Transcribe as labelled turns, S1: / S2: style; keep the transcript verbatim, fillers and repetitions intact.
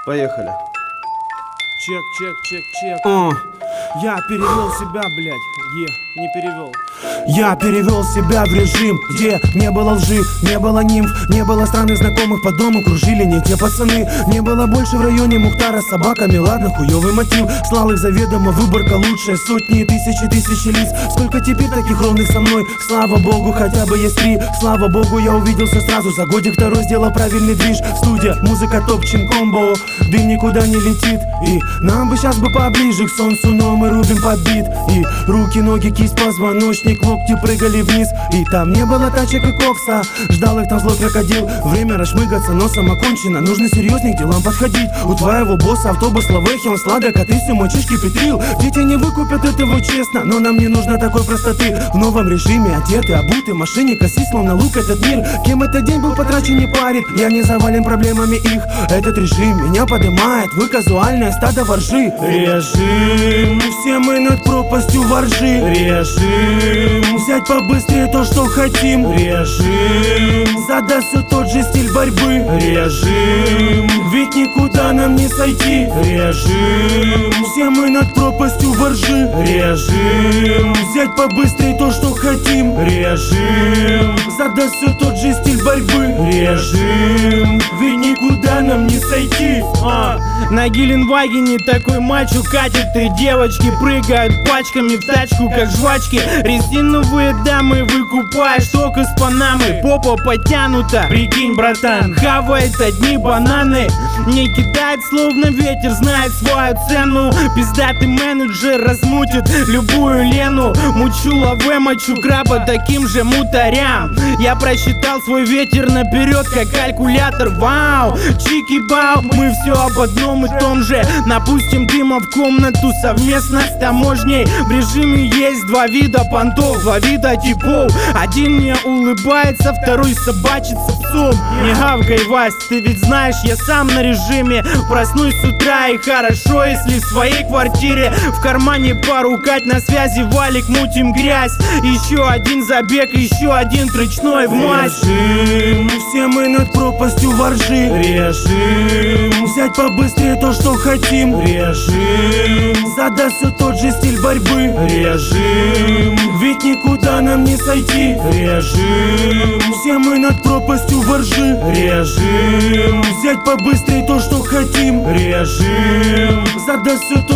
S1: Поехали.
S2: Чек, чек, чек, чек.
S3: О,
S2: Я перевел себя, блядь. Е, не перевел.
S3: я перевел себя в режим, где не было лжи, не было нимф, не было странных знакомых по дому, кружили не те пацаны. Не было больше в районе Мухтара с собаками, ладно, хуёвый мотив. Слал их заведомо, выборка лучшая, сотни, тысячи, тысячи лиц. Сколько теперь таких ровных со мной, слава богу, хотя бы есть три. Слава богу, я увиделся сразу, за годик второй сделал правильный движ. Студия, музыка топ, чин комбо, дым никуда не летит. И нам бы сейчас бы поближе к солнцу, но мы рубим под бит. И руки, ноги, кисть, позвоночник, локти прыгали вниз. И там не было тачек и кокса, ждал их там злой крокодил. Время расшмыгаться, носом окончено, нужно серьезнее к делам подходить. У твоего босса автобус лавехи, он сладок, а ты все мальчишки петрил. Дети не выкупят этого честно, но нам не нужно такой простоты. В новом режиме одеты, обуты, в машине коси, словно лук этот мир. Кем этот день был потрачен, не парит, я не завален проблемами их. Этот режим меня поднимает, вы казуальное стадо воржи. Режим, все мы над пропастью воржи. Режим, взять побыстрее то, что хотим. Режим, задаст все тот же стиль борьбы. Режим, ведь никуда нам не сойти. Режим, все мы над пропастью воржи. Режим, взять побыстрее то, что хотим. Режим, задаст все тот же стиль борьбы. Режим, ведь никуда нам не сойти.
S2: А, на Геленвагене такой мачо катит, три девочки прыгают пачками в тачку, как жвачки. Резиновые дамы выкупаешь только с Панамы. Попа подтянута, прикинь, братан, хавает одни бананы. Не кидает словно ветер, знает свою цену. Пиздатый менеджер размутит любую Лену. Мучу лаве, мочу краба таким же мутарям. Я просчитал свой ветер наперед, как калькулятор. Вау, чики-бау, мы все об одном и том же. Напустим дыма в комнату совместно с таможней. В режиме есть два вида понтов, два вида типов. Один мне улыбается, второй собачится псом. Не гавкай, Вась, ты ведь знаешь, я сам на режиме. Проснусь с утра и хорошо, если в своей квартире. В кармане пару кать, на связи валик, мутим грязь. Еще один забег, еще один тречной в мазь.
S3: Режим, все мы над пропастью воржи. Режим, взять побыстрее то, что хотим. Режим, задаст все тот же стиль борьбы. Режим, ведь никуда нам не сойти. Режим, все мы над пропастью воржи. Режим, взять побыстрее то, что хотим. Режим, задаст все